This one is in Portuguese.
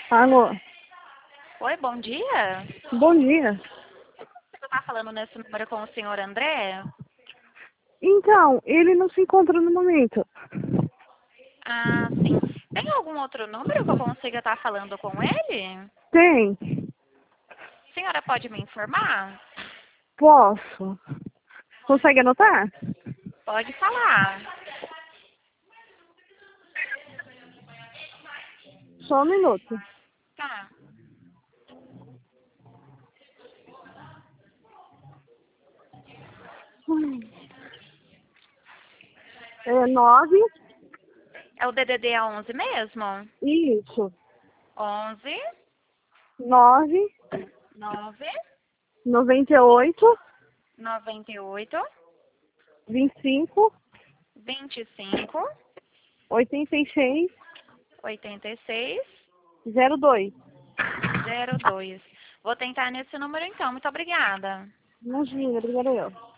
Alô, Oi, bom dia. bom dia. Você está falando nesse número com o senhor André? Então, ele não se encontra no momento. Ah, sim. Tem algum outro número que eu consiga estar falando com ele? Tem? A senhora pode me informar? Posso. Consegue anotar? Pode falar. Só um minuto. Tá. É 9, É o DDD 11 mesmo? isso. 11 9, 9 98, 98 25, 25 86, 86 02. 02. Vou tentar nesse número então. Muito obrigada. Imagina, obrigada eu.